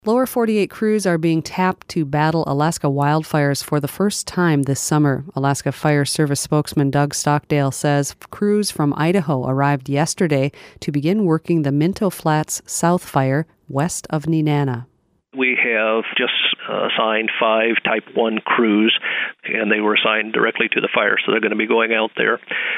Lower 48 crews are being tapped to battle Alaska wildfires for the first time this summer. Alaska Fire Service spokesman Doug Stockdale says crews from Idaho arrived yesterday to begin working the Minto Flats South Fire west of Nenana. We have just assigned 5 Type 1 crews, and they were assigned directly to the fire. So they're going to be going out there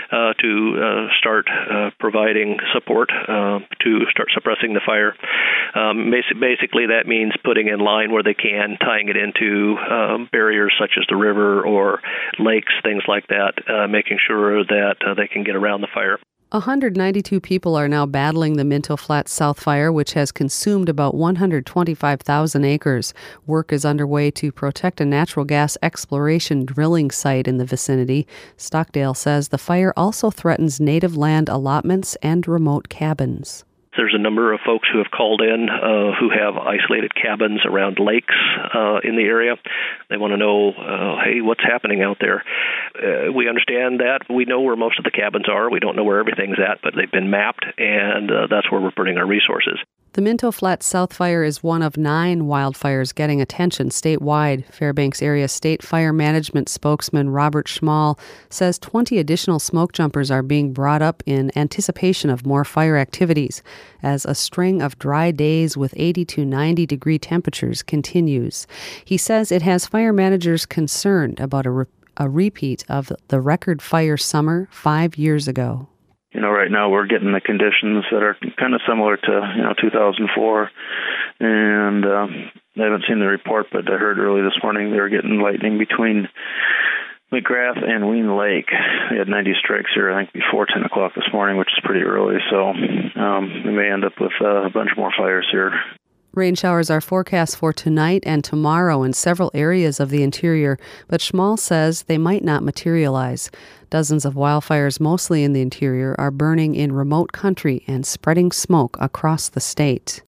to start providing support to start suppressing the fire. Basically, that means putting in line where they can, tying it into barriers such as the river or lakes, things like that, making sure that they can get around the fire. 192 people are now battling the Minto Flats South Fire, which has consumed about 125,000 acres. Work is underway to protect a natural gas exploration drilling site in the vicinity. Stockdale says the fire also threatens native land allotments and remote cabins. There's a number of folks who have called in who have isolated cabins around lakes in the area. They want to know, hey, what's happening out there? We understand that. We know where most of the cabins are. We don't know where everything's at, but they've been mapped, and that's where we're putting our resources. The Minto Flats South Fire is one of 9 wildfires getting attention statewide. Fairbanks Area State Fire Management spokesman Robert Schmall says 20 additional smoke jumpers are being brought up in anticipation of more fire activities as a string of dry days with 80 to 90 degree temperatures continues. He says it has fire managers concerned about a repeat of the record fire summer 5 years ago. Right now we're getting the conditions that are kind of similar to, 2004. And I haven't seen the report, but I heard early this morning they were getting lightning between McGrath and Ween Lake. They had 90 strikes here, I think, before 10 o'clock this morning, which is pretty early. So we may end up with a bunch more fires here. Rain showers are forecast for tonight and tomorrow in several areas of the interior, but Schmall says they might not materialize. Dozens of wildfires, mostly in the interior, are burning in remote country and spreading smoke across the state.